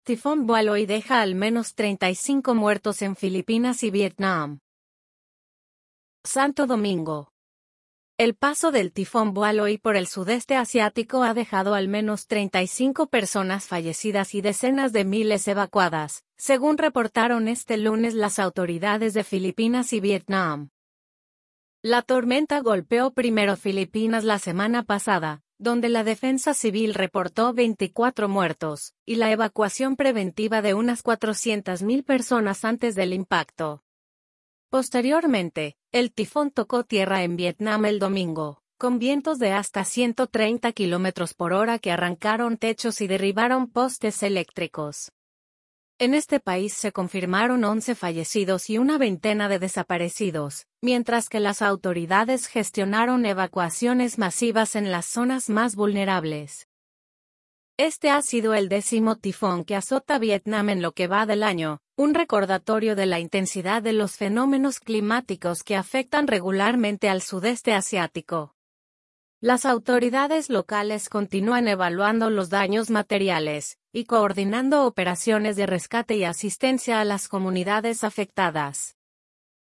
Tifón Boaloi deja al menos 35 muertos en Filipinas y Vietnam. Santo Domingo. El paso del tifón Boaloi por el sudeste asiático ha dejado al menos 35 personas fallecidas y decenas de miles evacuadas, según reportaron este lunes las autoridades de Filipinas y Vietnam. La tormenta golpeó primero Filipinas la semana pasada, donde la defensa civil reportó 24 muertos, y la evacuación preventiva de unas 400,000 personas antes del impacto. Posteriormente, el tifón tocó tierra en Vietnam el domingo, con vientos de hasta 130 km/h que arrancaron techos y derribaron postes eléctricos. En este país se confirmaron 11 fallecidos y una veintena de desaparecidos, mientras que las autoridades gestionaron evacuaciones masivas en las zonas más vulnerables. Este ha sido el 10º tifón que azota Vietnam en lo que va del año, un recordatorio de la intensidad de los fenómenos climáticos que afectan regularmente al sudeste asiático. Las autoridades locales continúan evaluando los daños materiales y coordinando operaciones de rescate y asistencia a las comunidades afectadas.